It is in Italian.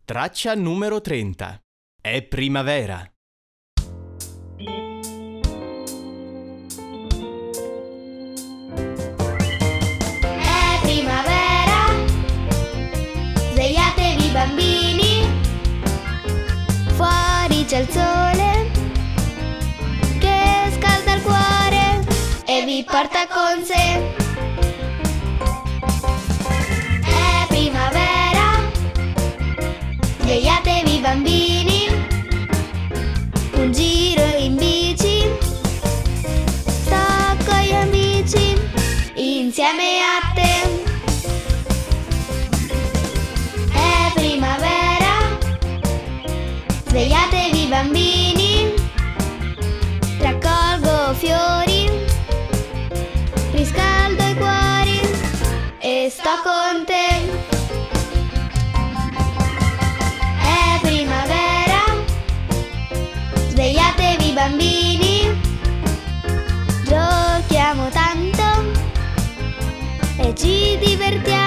Traccia numero 30. È primavera. È primavera, svegliatevi bambini, fuori c'è il sole che scalda il cuore e vi porta con sé. È primavera, svegliatevi bambini, un giro in bici, sto con gli amici, insieme a te. È primavera, svegliatevi bambini, raccolgo fiori, riscaldo i cuori e sto con te. È primavera, svegliatevi bambini, giochiamo tanto e ci divertiamo.